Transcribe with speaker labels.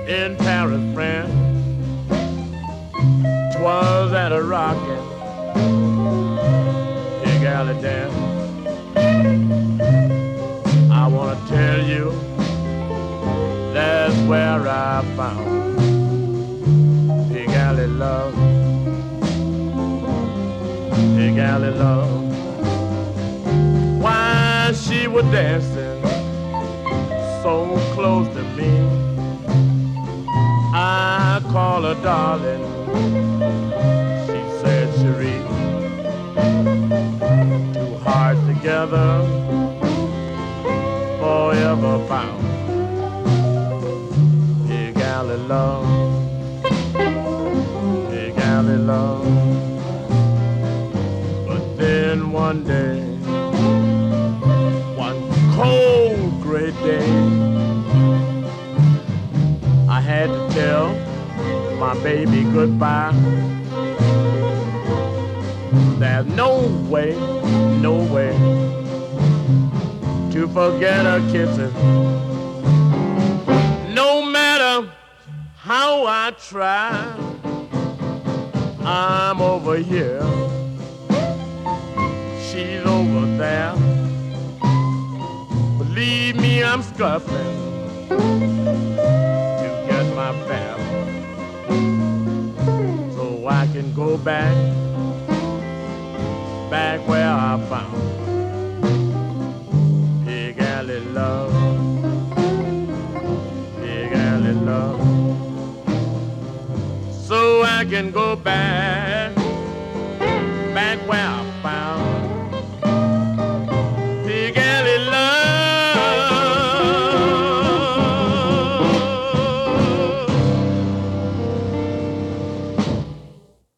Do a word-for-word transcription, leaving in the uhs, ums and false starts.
Speaker 1: in Paris, France. 'Twas at a rockin' Big Alley dance. I wanna tell you that's where I found Big Alley love. Big Alley love. Why she was dancing so close to me, I call her darling. She said, Cherie, two hearts together, forever bound. Big Alley love, Big Alley love. But then one day, one cold gray day, I had to tell my baby goodbye. There's no way, no way to forget her kisses. No matter how I try, I'm over here, she's over there. Believe me, I'm scuffling to get my fare, so I can go back, back where I found Big Alley love, Big Alley love. So I can go back, back where I